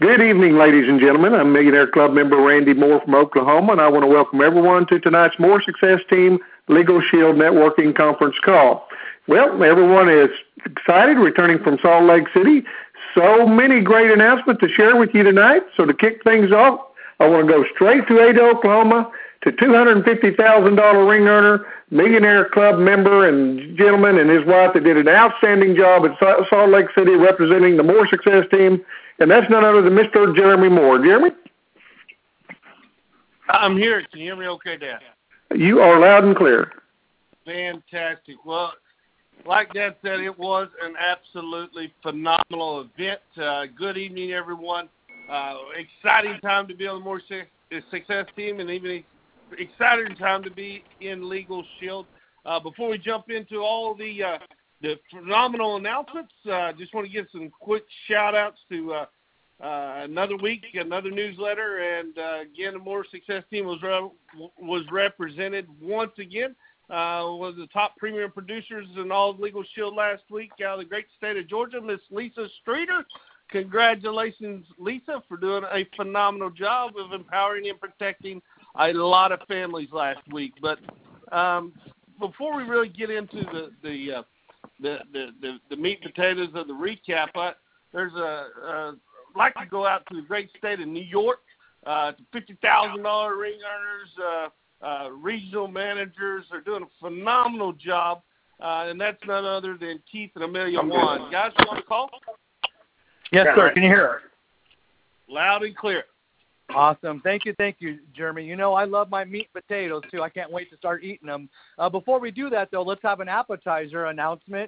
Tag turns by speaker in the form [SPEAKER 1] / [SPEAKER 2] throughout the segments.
[SPEAKER 1] Good evening, ladies and gentlemen. I'm Millionaire Club member Randy Moore from Oklahoma, and I want to welcome everyone to tonight's More Success Team Legal Shield Networking Conference call. Well, everyone is excited, returning from Salt Lake City. So many great announcements to share with you tonight. So to kick things off, I want to go straight to Ada, Oklahoma, to $250,000 ring earner, Millionaire Club member and gentleman, and his wife that did an outstanding job at Salt Lake City representing the More Success Team. And that's none other than Mr. Jeremy Moore. Jeremy?
[SPEAKER 2] I'm here. Can you hear me okay, Dad?
[SPEAKER 1] You are loud and clear.
[SPEAKER 2] Fantastic. Well, like Dad said, it was an absolutely phenomenal event. Good evening, everyone. Exciting time to be on the More Success Team, and even exciting time to be in Legal Shield. Before we jump into all the phenomenal announcements, just want to give some quick shout-outs to another week, another newsletter, and again, the More Success Team was represented once again. One of the top premium producers in all of Legal Shield last week out of the great state of Georgia, Miss Lisa Streeter. Congratulations, Lisa, for doing a phenomenal job of empowering and protecting a lot of families last week. But before we really get into the meat and potatoes of the recap, I'd like to go out to the great state of New York, to $50,000 ring earners, regional managers are doing a phenomenal job, and that's none other than Keith and Amelia Wan. Guys, you want to call?
[SPEAKER 3] Yes, sir. Can you hear us?
[SPEAKER 2] Loud and clear.
[SPEAKER 3] Awesome. Thank you, Jeremy. You know I love my meat and potatoes, too. I can't wait to start eating them. Before we do that, though, let's have an appetizer announcement.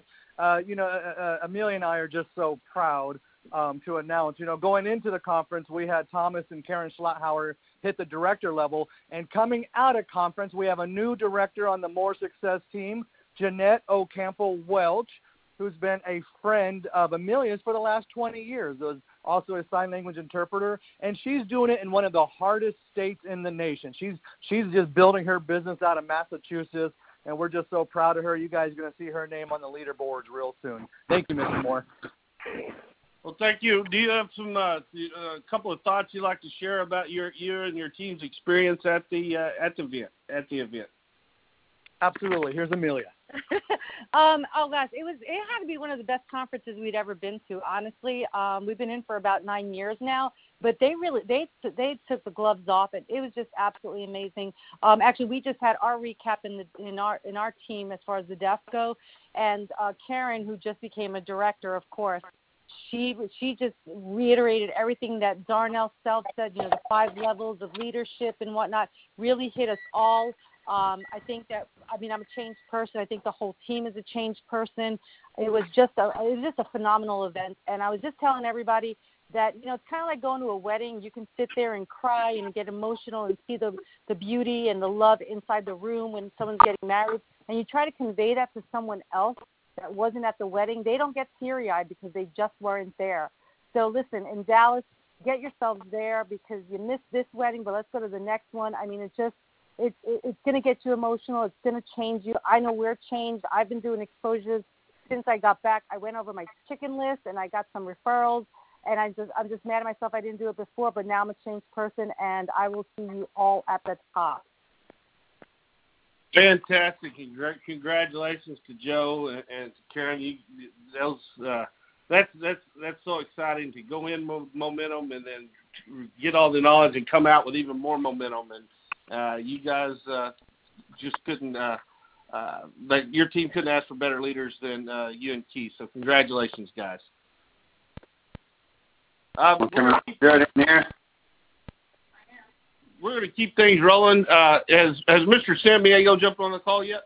[SPEAKER 3] Amelia and I are just so proud to announce, going into the conference, we had Thomas and Karen Schlotthauer hit the director level, and coming out of conference, we have a new director on the More Success Team, Jeanette Ocampo-Welch, who's been a friend of Amelia's for the last 20 years. Was also a sign language interpreter, and she's doing it in one of the hardest states in the nation. She's just building her business out of Massachusetts, and we're just so proud of her. You guys are going to see her name on the leaderboards real soon. Thank you, Mr. Moore.
[SPEAKER 2] Well, thank you. Do you have some a couple of thoughts you'd like to share about your and your team's experience at the event?
[SPEAKER 3] Absolutely. Here's Amelia.
[SPEAKER 4] Oh gosh, it had to be one of the best conferences we'd ever been to. Honestly, we've been in for about 9 years now, but they took the gloves off, and it was just absolutely amazing. Actually, we just had our recap in our team as far as the deaf go, and Karen, who just became a director, of course. She just reiterated everything that Darnell Self said, the 5 levels of leadership and whatnot, really hit us all. I'm a changed person. I think the whole team is a changed person. It was just a phenomenal event. And I was just telling everybody that, it's kind of like going to a wedding. You can sit there and cry and get emotional and see the beauty and the love inside the room when someone's getting married. And you try to convey that to someone else that wasn't at the wedding. They don't get teary-eyed because they just weren't there. So listen, in Dallas, get yourselves there because you missed this wedding, but let's go to the next one. I mean, it's going to get you emotional. It's going to change you. I know we're changed. I've been doing exposures since I got back. I went over my chicken list, and I got some referrals, and I'm just mad at myself I didn't do it before, but now I'm a changed person, and I will see you all at the top.
[SPEAKER 2] Fantastic. Congratulations to Joe and to Karen. That's so exciting to go in momentum and then get all the knowledge and come out with even more momentum. And you guys just couldn't your team couldn't ask for better leaders than you and Keith. So congratulations, guys. We're going to keep things rolling. Has Mr. San Diego jumped on the call yet?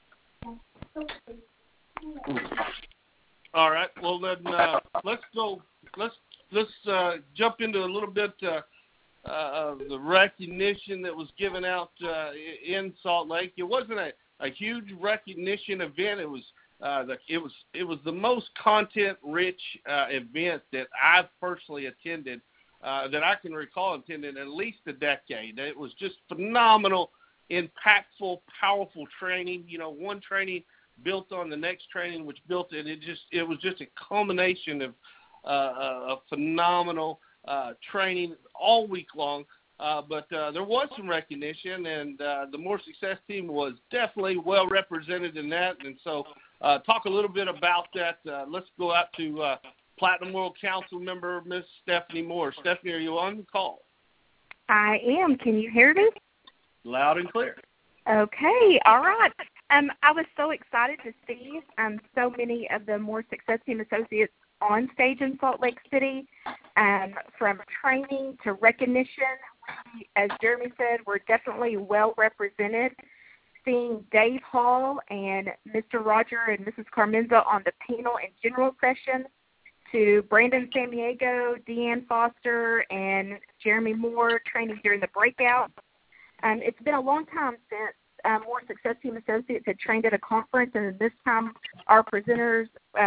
[SPEAKER 2] All right. Well, then let's go. Let's jump into a little bit of the recognition that was given out in Salt Lake. It wasn't a huge recognition event. It was the most content-rich event that I've personally attended. That I can recall attending at least a decade. It was just phenomenal, impactful, powerful training. One training built on the next training, which built it. It was just a culmination of a phenomenal training all week long. But there was some recognition, and the More Success team was definitely well represented in that. And so talk a little bit about that. Let's go out to Platinum World Council member, Miss Stephanie Moore. Stephanie, are you on the call?
[SPEAKER 5] I am. Can you hear me?
[SPEAKER 2] Loud and clear.
[SPEAKER 5] Okay. All right. I was so excited to see so many of the More Success Team associates on stage in Salt Lake City, from training to recognition. We, as Jeremy said, we're definitely well represented. Seeing Dave Hall and Mr. Roger and Mrs. Carmenza on the panel and general session, to Brandon Samiego, Deanne Foster, and Jeremy Moore training during the breakout. It's been a long time since More Success Team associates had trained at a conference, and this time our presenters,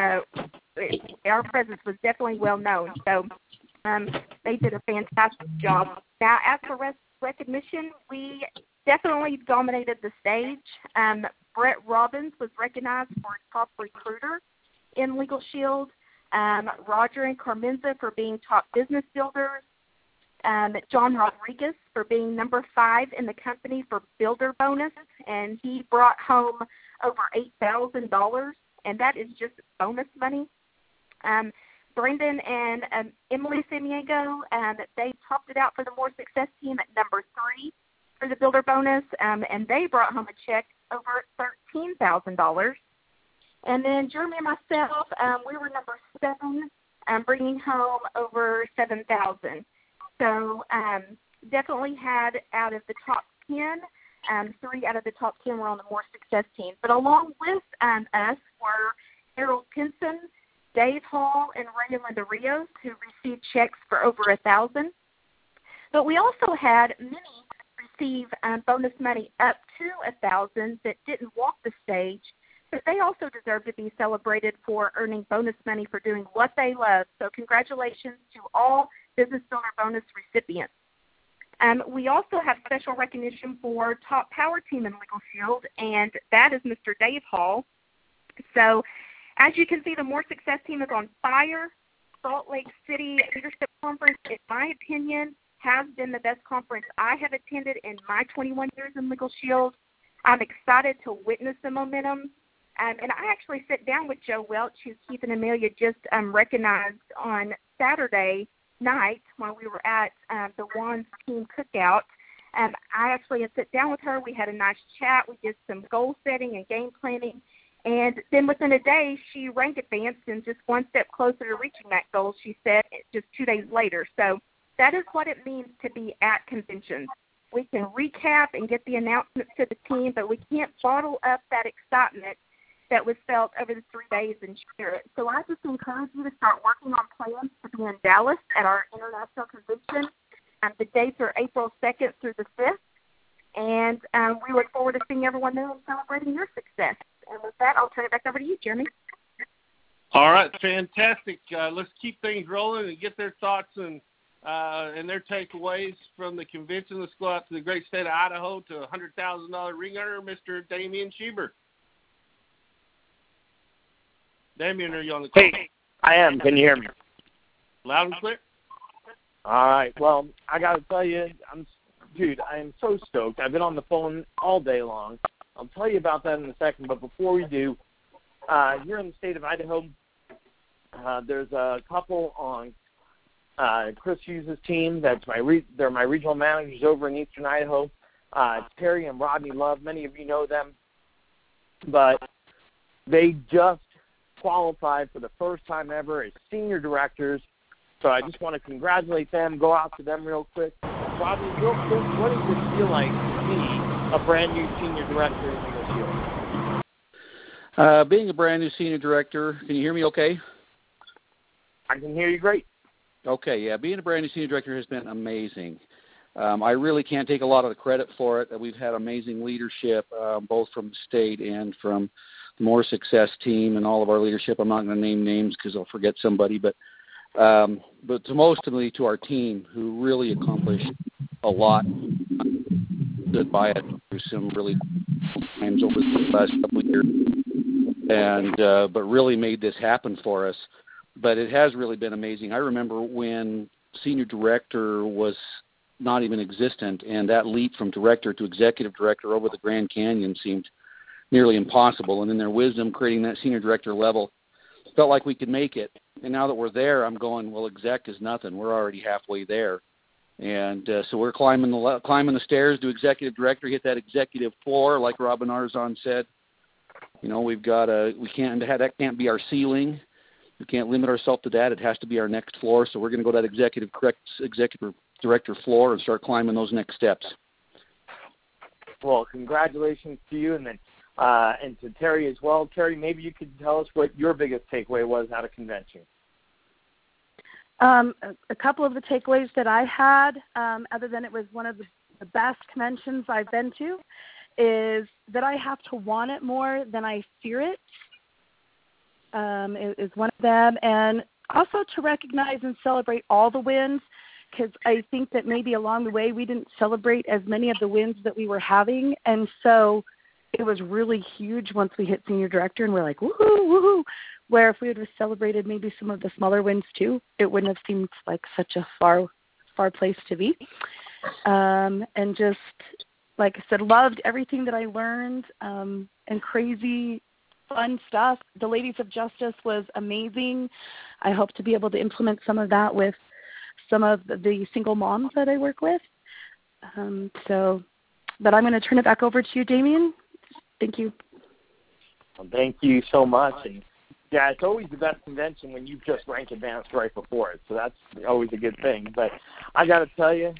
[SPEAKER 5] our presence was definitely well known. So they did a fantastic job. Now, as for recognition, we definitely dominated the stage. Brett Robbins was recognized for top recruiter in Legal Shield. Roger and Carmenza for being top business builders. John Rodriguez for being number 5 in the company for builder bonus, and he brought home over $8,000, and that is just bonus money. Brendan and Emily Samiego, they topped it out for the More Success Team at number 3 for the builder bonus, and they brought home a check over $13,000. And then Jeremy and myself, we were number 7, bringing home over $7,000. So definitely had out of the top 10, 3 out of the top 10 were on the More Success Team. But along with us were Harold Pinson, Dave Hall, and Ray and Linda Rios, who received checks for over $1,000. But we also had many receive bonus money up to $1,000 that didn't walk the stage, but they also deserve to be celebrated for earning bonus money for doing what they love. So congratulations to all Business Builder bonus recipients. We also have special recognition for top power team in Legal Shield, and that is Mr. Dave Hall. So as you can see, the More Success Team is on fire. Salt Lake City Leadership Conference, in my opinion, has been the best conference I have attended in my 21 years in Legal Shield. I'm excited to witness the momentum. And I actually sat down with Joe Welch, who Keith and Amelia just recognized on Saturday night when we were at the Wands team cookout. I actually had sat down with her. We had a nice chat. We did some goal setting and game planning. And then within a day, she rank advanced and just one step closer to reaching that goal, she said, just 2 days later. So that is what it means to be at conventions. We can recap and get the announcements to the team, but we can't bottle up that excitement that was felt over the 3 days and share it. So I just encourage you to start working on plans to be in Dallas at our international convention. The dates are April 2nd through the 5th, and we look forward to seeing everyone there and celebrating your success. And with that, I'll turn it back over to you, Jeremy.
[SPEAKER 2] All right, fantastic. Let's keep things rolling and get their thoughts and their takeaways from the convention. Let's go out to the great state of Idaho to a $100,000 ring earner, Mr. Damian Schieber. Damian, are you on the call?
[SPEAKER 6] Hey, I am. Can you hear me?
[SPEAKER 2] Loud and clear.
[SPEAKER 6] All right. Well, I got to tell you, I am so stoked. I've been on the phone all day long. I'll tell you about that in a second. But before we do, here in the state of Idaho, there's a couple on Chris Hughes' team. They're my regional managers over in eastern Idaho. Terry and Rodney Love. Many of you know them. But they just qualified for the first time ever as senior directors. So I just want to congratulate them, go out to them real quick. Rodney, real quick, what does it feel like to be a brand new senior director in Legal Shield?
[SPEAKER 7] Being a brand new senior director, can you hear me okay?
[SPEAKER 6] I can hear you great.
[SPEAKER 7] Okay, yeah, being a brand new senior director has been amazing. I really can't take a lot of the credit for it. We've had amazing leadership, both from the state and from the More Success team and all of our leadership. I'm not going to name names because I'll forget somebody, but mostly to our team who really accomplished a lot. Stood by it through some really times over the last couple of years, and but really made this happen for us. But it has really been amazing. I remember when senior director was not even existent, and that leap from director to executive director over the Grand Canyon seemed nearly impossible. And in their wisdom, creating that senior director level felt like we could make it. And now that we're there, I'm going, well, exec is nothing. We're already halfway there. And so we're climbing the stairs to executive director, hit that executive floor, like Robin Arzon said. You know, that can't be our ceiling. We can't limit ourselves to that. It has to be our next floor. So we're going to go to that executive director floor and start climbing those next steps.
[SPEAKER 6] Well, congratulations to you, and then and to Terry as well. Terry, maybe you could tell us what your biggest takeaway was out of convention.
[SPEAKER 8] A couple of the takeaways that I had, other than it was one of the best conventions I've been to, is that I have to want it more than I fear it. Is one of them. And also to recognize and celebrate all the wins, because I think that maybe along the way we didn't celebrate as many of the wins that we were having. And so it was really huge once we hit senior director and we're like, woohoo, woohoo. Where if we would have celebrated maybe some of the smaller wins too, it wouldn't have seemed like such a far place to be. And just, like I said, loved everything that I learned, and crazy fun stuff. The Ladies of Justice was amazing. I hope to be able to implement some of that with some of the single moms that I work with. But I'm going to turn it back over to you, Damien. Thank you.
[SPEAKER 6] Well, thank you so much. And yeah, it's always the best convention when you've just ranked advanced right before it. So that's always a good thing. But I got to tell you,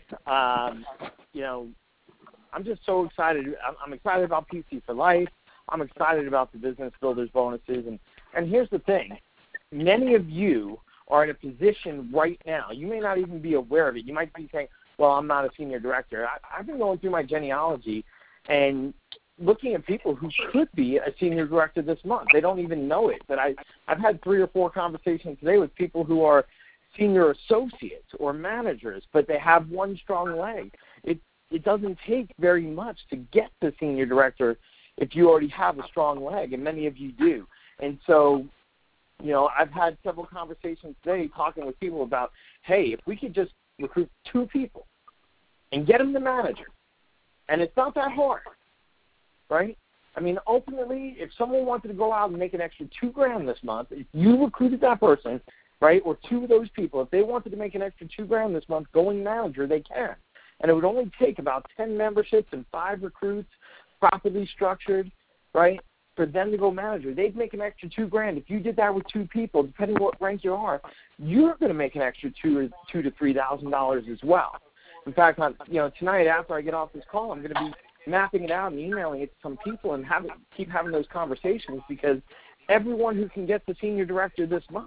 [SPEAKER 6] you know, I'm just so excited. I'm excited about PC for Life. I'm excited about the Business Builders bonuses. And here's the thing. Many of you are in a position right now. You may not even be aware of it. You might be saying, well, I'm not a senior director. I've been going through my genealogy and looking at people who could be a senior director this month. They don't even know it. But I've had 3 or 4 conversations today with people who are senior associates or managers, but they have one strong leg. It doesn't take very much to get to senior director if you already have a strong leg, and many of you do. And so, you know, I've had several conversations today talking with people about, hey, if we could just recruit 2 people and get them the manager, and it's not that hard, right? I mean, ultimately, if someone wanted to go out and make an extra $2,000 this month, if you recruited that person, right, or 2 of those people, if they wanted to make an extra $2,000 this month going manager, they can. And it would only take about 10 memberships and 5 recruits, properly structured, right, for them to go manager. They'd make an extra $2,000. If you did that with 2 people, depending on what rank you are, you're going to make an extra $2,000 to $3,000 as well. In fact, tonight after I get off this call, I'm going to be mapping it out and emailing it to some people and keep having those conversations, because everyone who can get to senior director this month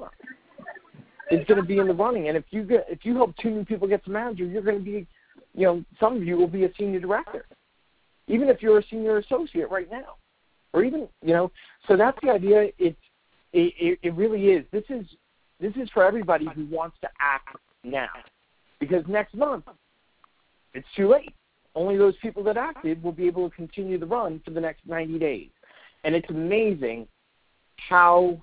[SPEAKER 6] is going to be in the running. And if you help 2 new people get to manager, you're going to be, some of you will be a senior director, even if you're a senior associate right now, or even, so that's the idea. It really is. This is for everybody who wants to act now, because next month it's too late. Only those people that acted will be able to continue the run for the next 90 days. And it's amazing how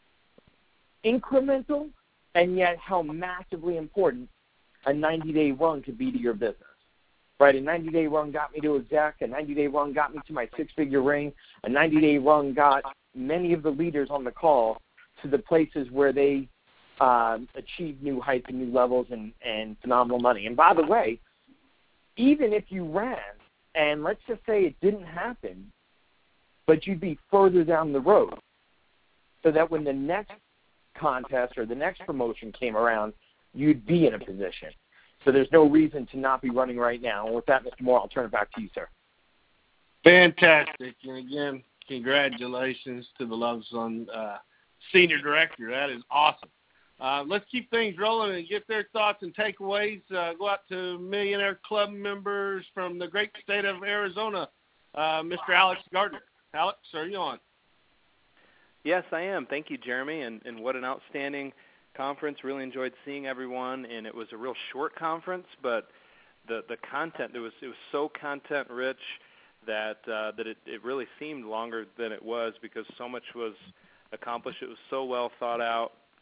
[SPEAKER 6] incremental and yet how massively important a 90-day run could be to your business. Right? A 90-day run got me to exec. A 90-day run got me to my 6-figure ring. A 90-day run got many of the leaders on the call to the places where they achieved new heights and new levels and phenomenal money. And by the way, even if you ran, and let's just say it didn't happen, but you'd be further down the road, so that when the next contest or the next promotion came around, you'd be in a position. So there's no reason to not be running right now. And with that, Mr. Moore, I'll turn it back to you, sir.
[SPEAKER 2] Fantastic. And again, congratulations to the Loves on Senior Director. That is awesome. Let's keep things rolling and get their thoughts and takeaways. Go out to Millionaire Club members from the great state of Arizona, Mr. Alex Gardner. Alex, are you on?
[SPEAKER 9] Yes, I am. Thank you, Jeremy, and what an outstanding conference. Really enjoyed seeing everyone, and it was a real short conference, but the content, it was so content-rich that it really seemed longer than it was, because so much was accomplished. It was so well thought out.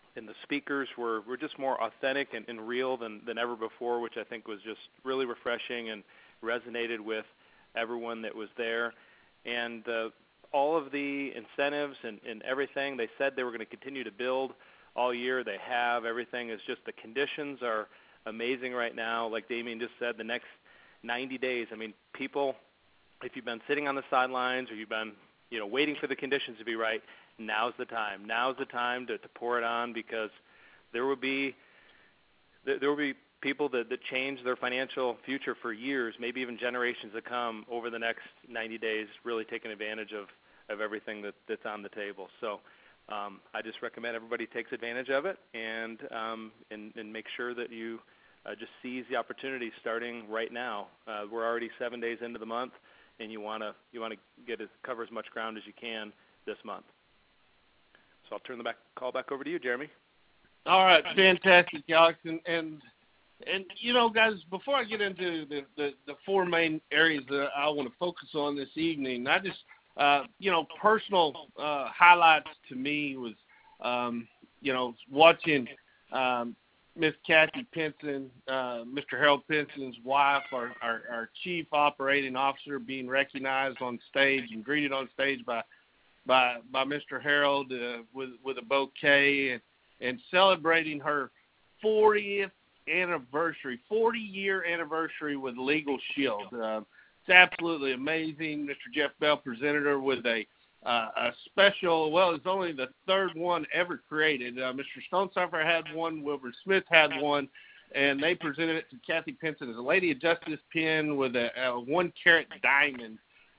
[SPEAKER 9] the speakers were just more authentic and real than ever before, which I think was just really refreshing and resonated with everyone that was there. And all of the incentives and everything, they said they were going to continue to build all year. They have. Everything is just, the conditions are amazing right now. Like Damien just said, the next 90 days, I mean, people, if you've been sitting on the sidelines or you've been, waiting for the conditions to be right, now's the time. Now's the time to pour it on, because there will be people that change their financial future for years, maybe even generations to come over the next 90 days, really taking advantage of everything that's on the table. So I just recommend everybody takes advantage of it and make sure that you just seize the opportunity starting right now. We're already 7 days into the month, and you want to cover as much ground as you can this month. So I'll turn the call back over to you, Jeremy.
[SPEAKER 2] All right, fantastic, Alex. And guys, before I get into the four main areas that I want to focus on this evening, I just, personal highlights to me was, watching Miss Kathy Pinson, Mr. Harold Pinson's wife, our chief operating officer, being recognized on stage and greeted on stage by Mr. Harold with a bouquet and celebrating her 40th anniversary, 40-year anniversary with Legal Shield. It's absolutely amazing. Mr. Jeff Bell presented her with a special, well, it's only the third one ever created. Mr. Stonecipher had one, Wilbur Smith had one, and they presented it to Kathy Pinson as a Lady of Justice pin with a 1-carat diamond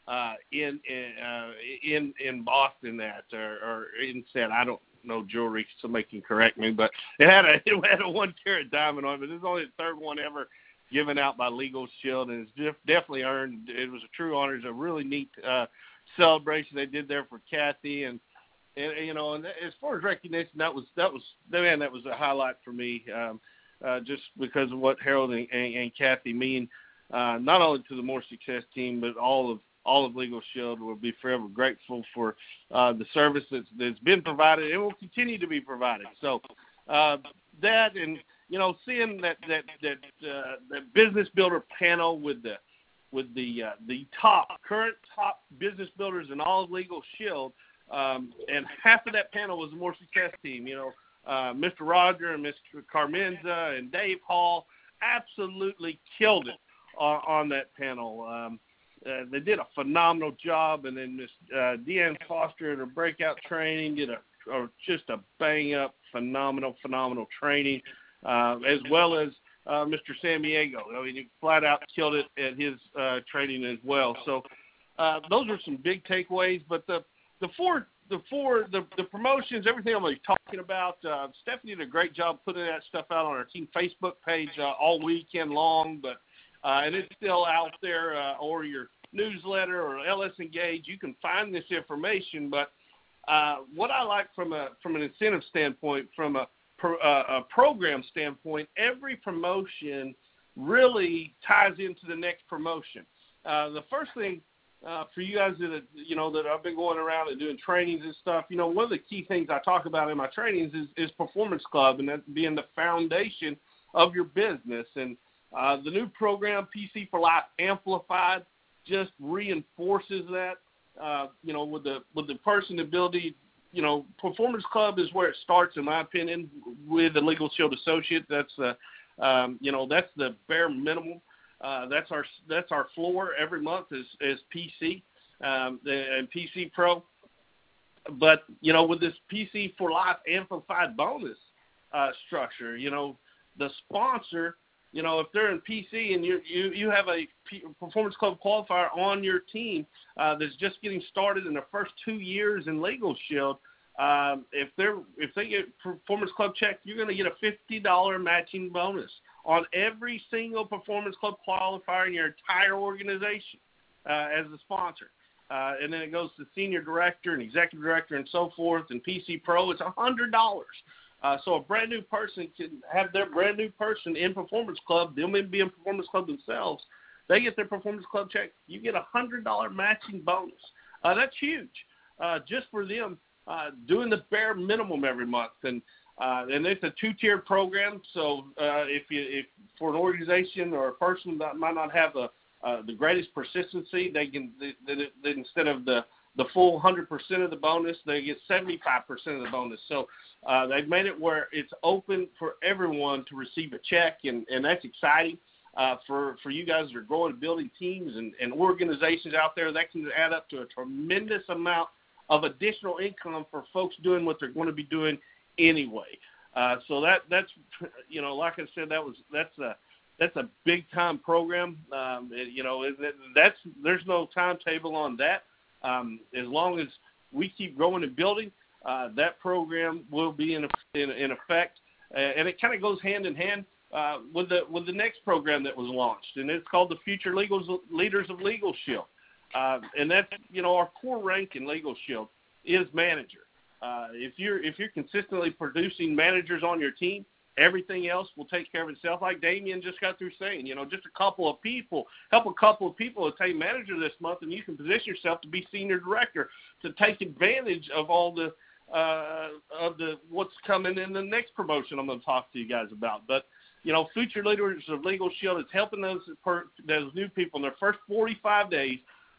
[SPEAKER 2] in Boston or instead, I don't know jewelry, somebody can correct me, but it had a 1-carat diamond on it. But it's only the third one ever given out by Legal Shield, and it's definitely earned. It was a true honor. It's a really neat celebration they did there for Kathy, and as far as recognition, that was a highlight for me, just because of what Harold and Kathy mean, not only to the More Success team, but all of Legal Shield. Will be forever grateful for the service that's been provided and will continue to be provided. So that, and seeing that business builder panel with the current top business builders in all of Legal Shield, and half of that panel was the More Success team. Mr. Roger and Mr. Carmenza and Dave Hall absolutely killed it on that panel. They did a phenomenal job, and then Miss Deanne Foster in her breakout training did just a bang-up, phenomenal training, as well as Mr. Samiego. I mean, he flat out killed it at his training as well. So those are some big takeaways. But the promotions, everything I'm going to be talking about, Stephanie did a great job putting that stuff out on our team Facebook page all weekend long. But and it's still out there, or your newsletter or LS Engage. You can find this information. But what I like from an incentive standpoint, from a program standpoint, every promotion really ties into the next promotion. The first thing for you guys that I've been going around and doing trainings and stuff, one of the key things I talk about in my trainings is Performance Club, and that being the foundation of your business. And the new program, PC for Life Amplified, just reinforces that. With the person ability. Performance Club is where it starts, in my opinion, with the Legal Shield Associate. That's that's the bare minimum. That's our floor every month is PC and PC Pro. But with this PC for Life Amplified bonus structure, the sponsor, if they're in PC and you have a Performance Club qualifier on your team that's just getting started in the first 2 years in Legal Shield, if they get Performance Club check, you're going to get a $50 matching bonus on every single Performance Club qualifier in your entire organization as a sponsor. And then it goes to senior director and executive director and so forth, and PC Pro, it's $100. So a brand new person can have their brand new person in Performance Club. They'll maybe be in Performance Club themselves. They get their Performance Club check. You get a $100 matching bonus. That's huge, just for them doing the bare minimum every month. And And it's a two-tiered program. So if for an organization or a person that might not have the greatest persistency, they instead of the full 100% of the bonus, they get 75% of the bonus. So they've made it where it's open for everyone to receive a check, and that's exciting for you guys that are growing and building teams and organizations out there. That can add up to a tremendous amount of additional income for folks doing what they're going to be doing anyway. So that's like I said, that's a big time program. There's no timetable on that. As long as we keep growing and building, that program will be in effect, and it kind of goes hand in hand with the next program that was launched, and it's called the Future Leaders of Legal Shield, and that's our core rank in Legal Shield is manager. If you're consistently producing managers on your team, everything else will take care of itself. Like Damien just got through saying, just a couple of people to take manager this month, and you can position yourself to be senior director to take advantage of all the what's coming in the next promotion I'm going to talk to you guys about. But Future Leaders of Legal Shield is helping those new people in their first 45 days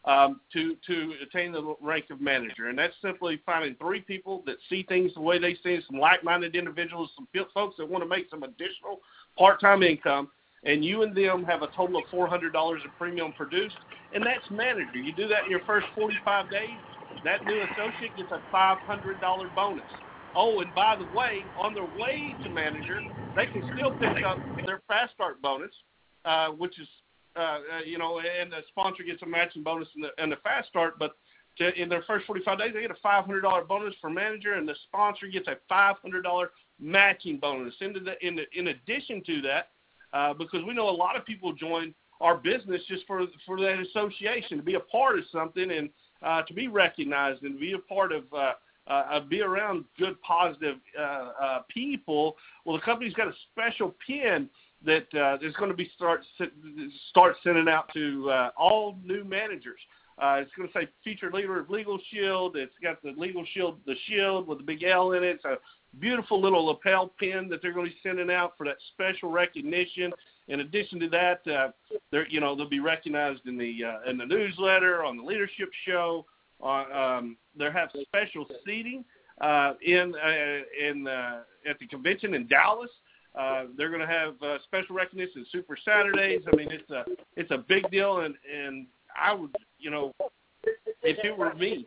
[SPEAKER 2] to attain the rank of manager. And that's simply finding 3 people that see things the way they see it, some like-minded individuals, some folks that want to make some additional part-time income, and you and them have a total of $400 of premium produced, and that's manager. You do that in your first 45 days, that new associate gets a $500 bonus. Oh, and by the way, on their way to manager, they can still pick up their Fast Start bonus, which is and the sponsor gets a matching bonus in the Fast Start, but in their first 45 days, they get a $500 bonus for manager, and the sponsor gets a $500 matching bonus. In addition to that, because we know a lot of people join our business just for that association, to be a part of something and to be recognized and be a part of be around good, positive people. Well, the company's got a special pin that is going to be start sending out to all new managers. It's going to say Featured Leader of Legal Shield. It's got the Legal Shield, the shield with a big L in it. It's a beautiful little lapel pin that they're going to be sending out for that special recognition. In addition to that, they'll be recognized in the newsletter, on the leadership show. They have special seating at the convention in Dallas. They're going to have special recognition Super Saturdays. I mean, it's a big deal, and I would, if it were me,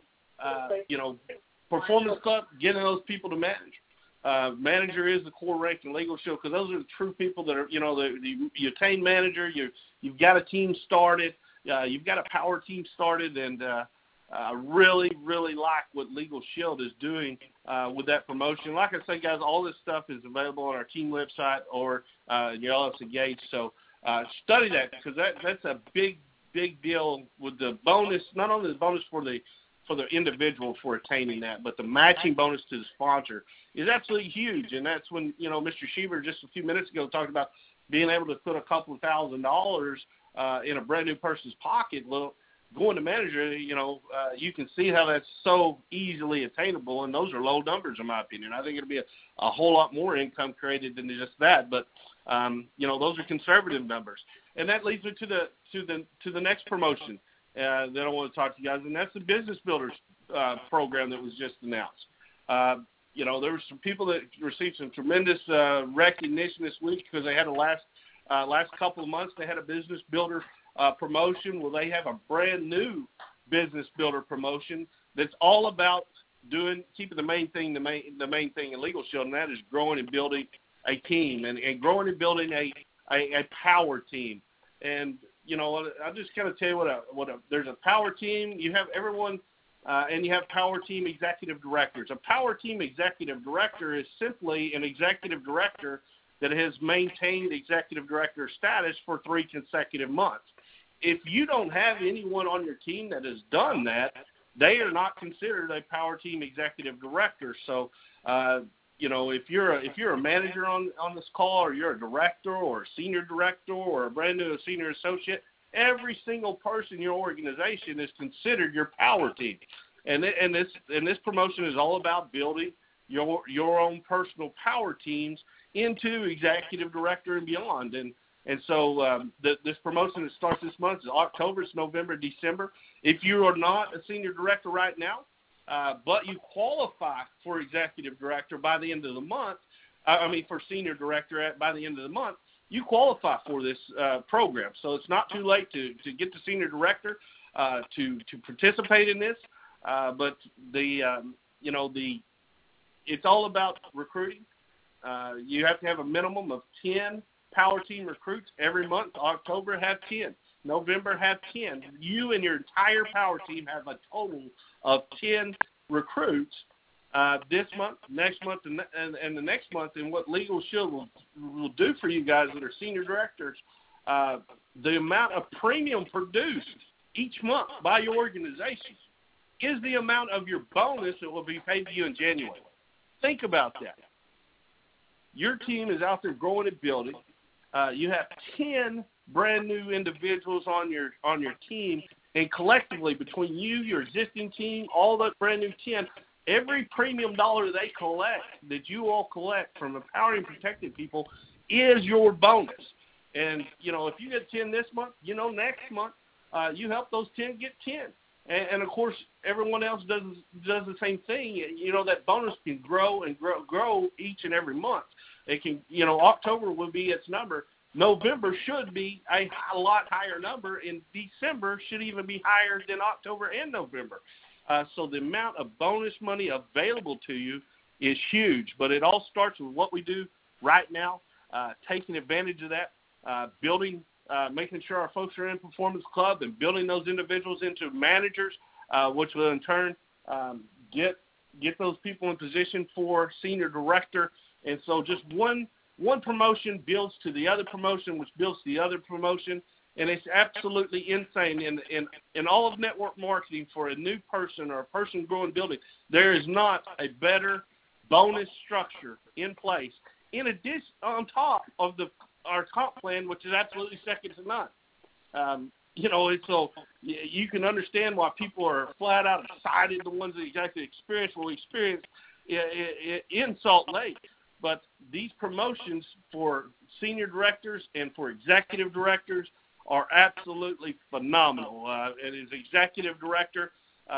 [SPEAKER 2] Performance Club, getting those people to manage. Manager is the core rank in Legal Shield, because those are the true people that are, you attain manager, you've got a team started, you've got a power team started, and I really, really like what Legal Shield is doing with that promotion. Like I say, guys, all this stuff is available on our team website or your LS Engage. So study that, because that's a big, big deal with the bonus. Not only the bonus for the individual for attaining that, but the matching bonus to the sponsor is absolutely huge. And that's when Mr. Sheaver just a few minutes ago talked about being able to put a couple of $1,000 in a brand new person's pocket. Well, going to manager, you can see how that's so easily attainable, and those are low numbers in my opinion. I think it'll be a whole lot more income created than just that, but those are conservative numbers. And that leads me to the next promotion that I want to talk to you guys, and that's the Business Builders program that was just announced. There were some people that received some tremendous recognition this week because they had last couple of months they had a Business Builder promotion. Well, they have a brand new Business Builder promotion that's all about keeping the main thing in Legal Shield, and that is growing and building a team and growing and building a power team. And I'll just kind of tell you there's a power team. You have everyone, and you have power team executive directors. A power team executive director is simply an executive director that has maintained executive director status for 3 consecutive months. If you don't have anyone on your team that has done that, they are not considered a power team executive director. So, if you're a manager on this call, or you're a director or a senior director or a brand new senior associate, every single person in your organization is considered your power team. And this promotion is all about building your own personal power teams into executive director and beyond. And so this promotion that starts this month is October, it's November, December. If you are not a senior director right now, but you qualify for executive director by the end of the month, for senior director by the end of the month, you qualify for this program. So it's not too late to get to senior director to participate in this. But it's all about recruiting. You have to have a minimum of 10 power team recruits every month. October, have 10. November, have 10. You and your entire power team have a total of 10 recruits this month, next month, and the next month. And what Legal Shield will do for you guys that are senior directors, the amount of premium produced each month by your organization is the amount of your bonus that will be paid to you in January. Think about that. Your team is out there growing and building. You have 10 brand new individuals on your team, and collectively between you, your existing team, all that brand new 10, every premium dollar they collect, that you all collect from empowering protected people, is your bonus. And if you get 10 this month, next month you help those 10 get 10. And of course, everyone else does the same thing. That bonus can grow and grow each and every month. It can, October will be its number. November should be a lot higher number, and December should even be higher than October and November. So the amount of bonus money available to you is huge. But it all starts with what we do right now, taking advantage of that, building, making sure our folks are in Performance Club and building those individuals into managers, which will in turn get those people in position for senior director. And so just one promotion builds to the other promotion, which builds to the other promotion. And it's absolutely insane. In all of network marketing, for a new person or a person growing building, there is not a better bonus structure in place. In addition, on top of our comp plan, which is absolutely second to none. So you can understand why people are flat out excited, the ones that exactly experience what we experienced in Salt Lake. But these promotions for senior directors and for executive directors are absolutely phenomenal. And as executive director,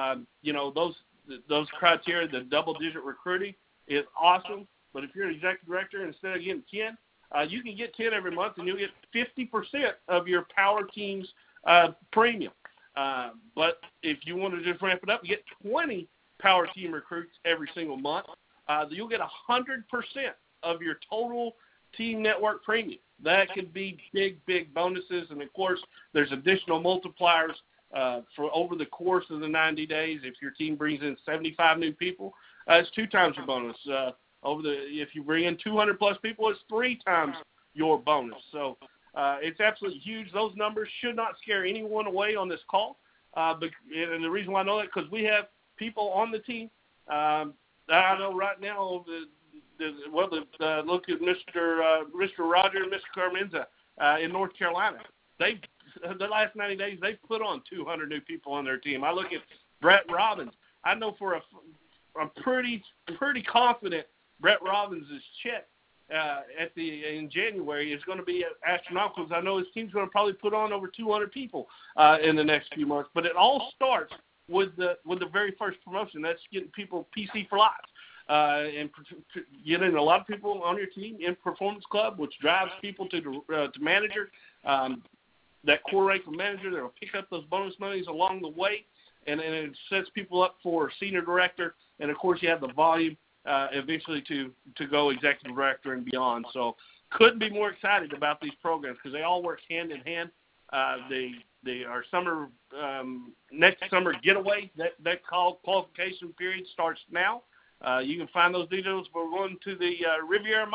[SPEAKER 2] those criteria, the double-digit recruiting is awesome. But if you're an executive director, instead of getting 10, you can get 10 every month, and you'll get 50% of your power team's premium. But if you want to just ramp it up, you get 20 power team recruits every single month. You'll get 100% of your total team network premium. That could be big, big bonuses. And, of course, there's additional multipliers for over the course of the 90 days. If your team brings in 75 new people, it's 2 times your bonus. If you bring in 200-plus people, it's 3 times your bonus. So it's absolutely huge. Those numbers should not scare anyone away on this call. And the reason why I know that, because we have people on the team that I know right now, look at Mr. Roger and Mr. Carmenza in North Carolina. The last 90 days, they've put on 200 new people on their team. I look at Brett Robbins. I know I'm pretty confident Brett Robbins' check in January is going to be astronomical, because I know his team's going to probably put on over 200 people in the next few months. But it all starts with the very first promotion. That's getting people PC for life. And getting a lot of people on your team in Performance Club, which drives people to manager, that core rank of manager that will pick up those bonus monies along the way, and it sets people up for senior director. And, of course, you have the volume eventually to go executive director and beyond. So couldn't be more excited about these programs, because they all work hand in hand. Our summer next summer getaway, that qualification period starts now. You can find those details. We're going to the Riviera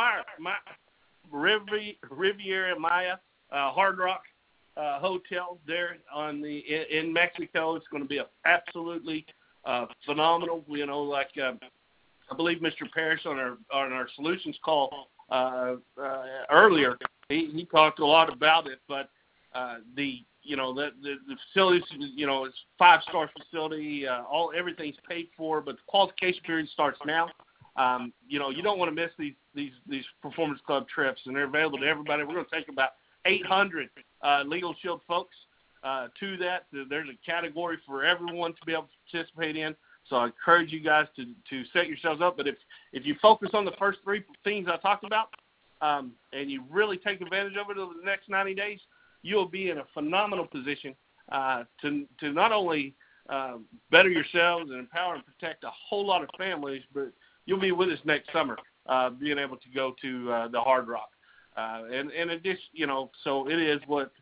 [SPEAKER 2] Maya Hard Rock Hotel there in Mexico. It's going to be absolutely phenomenal. I believe Mr. Parrish on our solutions call earlier, he talked a lot about it. But the facilities, it's 5-star facility. Everything's paid for, but the qualification period starts now. You know, you don't want to miss these Performance Club trips, and they're available to everybody. We're going to take about 800 Legal Shield folks to that. There's a category for everyone to be able to participate in. So I encourage you guys to set yourselves up. But if you focus on the first three things I talked about, and you really take advantage of it over the next 90 days, you'll be in a phenomenal position to not only better yourselves and empower and protect a whole lot of families, but you'll be with us next summer, being able to go to the Hard Rock. And it just, you know, so it is what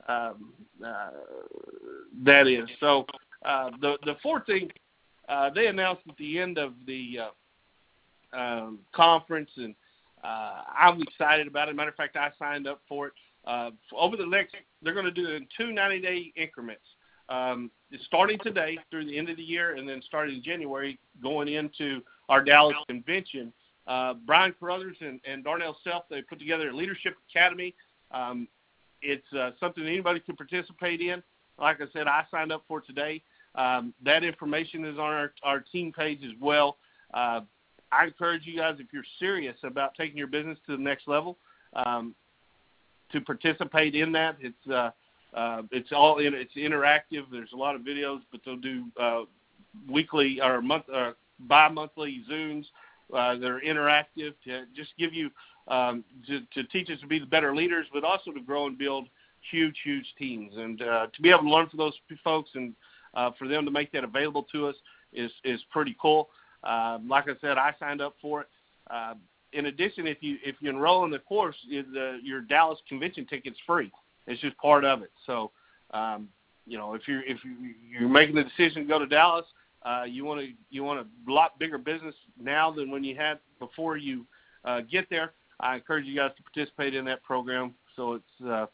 [SPEAKER 2] that is. So the fourth thing, they announced at the end of the conference, and I'm excited about it. Matter of fact, I signed up for it. Over the next, they're going to do it in 2 90-day increments. Starting today through the end of the year, and then starting in January, going into our Dallas convention. Brian Carruthers and Darnell Self, they put together a Leadership Academy. It's something anybody can participate in. Like I said, I signed up for today. That information is on our team page as well. I encourage you guys, if you're serious about taking your business to the next level, to participate in that. It's interactive. There's a lot of videos, but they'll do weekly or bi-monthly Zooms that are interactive to just give you to teach us to be the better leaders, but also to grow and build huge teams. And to be able to learn from those folks and for them to make that available to us is pretty cool. Like I said, I signed up for it. In addition, if you enroll in the course, your Dallas convention ticket's free. It's just part of it. So, you know, if you're making the decision to go to Dallas, you want a lot bigger business now than when you had before you get there. I encourage you guys to participate in that program. So it's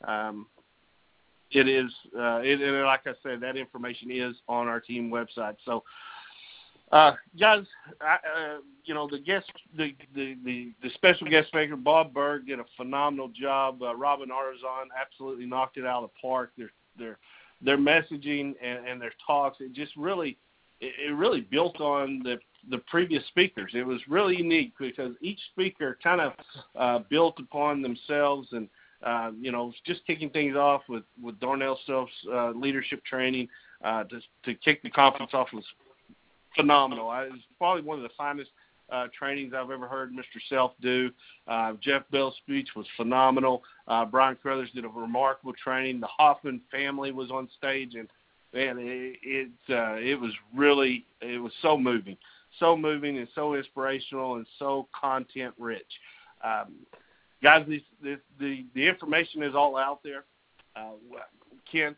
[SPEAKER 2] like I said, that information is on our team website. So, guys, you know, the special guest speaker, Bob Berg, did a phenomenal job. Robin Arzon absolutely knocked it out of the park. Their messaging and their talks, it just really built on the previous speakers. It was really unique because each speaker kind of built upon themselves, and you know, just kicking things off with Darnell Self's leadership training to kick the conference off was phenomenal. It was probably one of the finest trainings I've ever heard Mr. Self do. Jeff Bell's speech was phenomenal. Brian Carruthers did a remarkable training. The Hoffman family was on stage, and man, it was so moving and so inspirational and so content rich. Guys, the information is all out there. Can't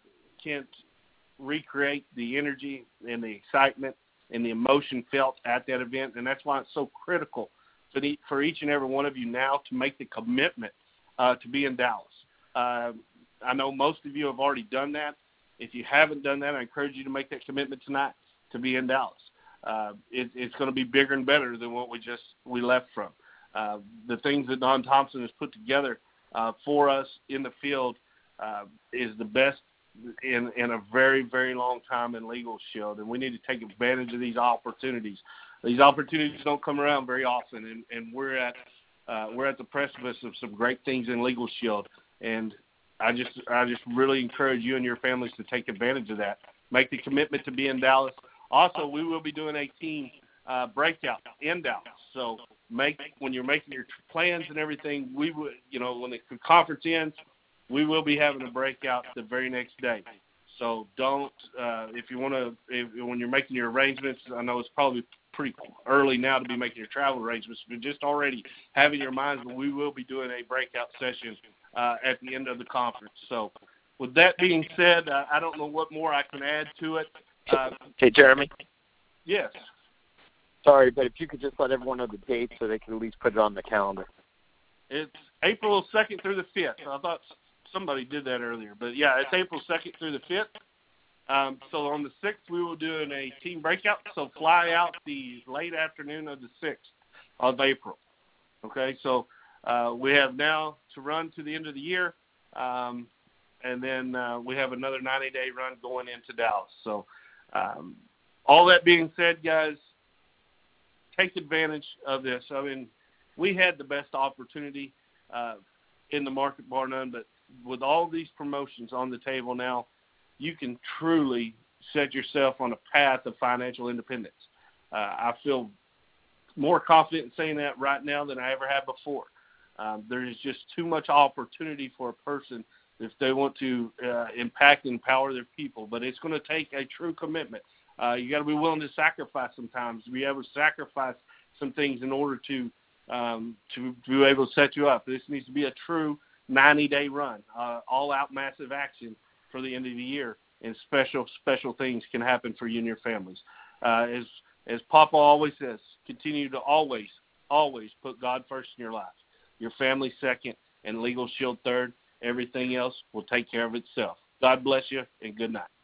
[SPEAKER 2] recreate the energy and the excitement and the emotion felt at that event, and that's why it's so critical for each and every one of you now to make the commitment to be in Dallas. I know most of you have already done that. If you haven't done that, I encourage you to make that commitment tonight to be in Dallas. It's going to be bigger and better than what we left from. The things that Don Thompson has put together for us in the field is the best in a very, very long time in Legal Shield, and we need to take advantage of these opportunities. These opportunities don't come around very often, and we're at the precipice of some great things in Legal Shield, and I just really encourage you and your families to take advantage of that. Make the commitment to be in Dallas. Also, we will be doing a team breakout in Dallas. So when you're making your plans and everything, we would, you know, when the conference ends, we will be having a breakout the very next day. So don't, when you're making your arrangements, I know it's probably pretty early now to be making your travel arrangements, but just already having your minds that we will be doing a breakout session at the end of the conference. So with that being said, I don't know what more I can add to it.
[SPEAKER 6] Hey, Jeremy?
[SPEAKER 2] Yes.
[SPEAKER 6] Sorry, but if you could just let everyone know the date so they can at least put it on the calendar.
[SPEAKER 2] It's April 2nd through the 5th. I thought somebody did that earlier. But, yeah, it's April 2nd through the 5th. So on the 6th, we will do a team breakout. So fly out the late afternoon of the 6th of April. Okay, so we have now to run to the end of the year. And then we have another 90-day run going into Dallas. So all that being said, guys, take advantage of this. I mean, we had the best opportunity in the market, bar none, but with all these promotions on the table now, you can truly set yourself on a path of financial independence. I feel more confident in saying that right now than I ever have before. There is just too much opportunity for a person if they want to impact and empower their people. But it's going to take a true commitment. You got to be willing to sacrifice sometimes, to be able to sacrifice some things in order to be able to set you up. This needs to be a true 90-day run, all-out massive action for the end of the year, and special things can happen for you and your families. As Papa always says, continue to always put God first in your life, your family second, and Legal Shield third. Everything else will take care of itself. God bless you, and good night.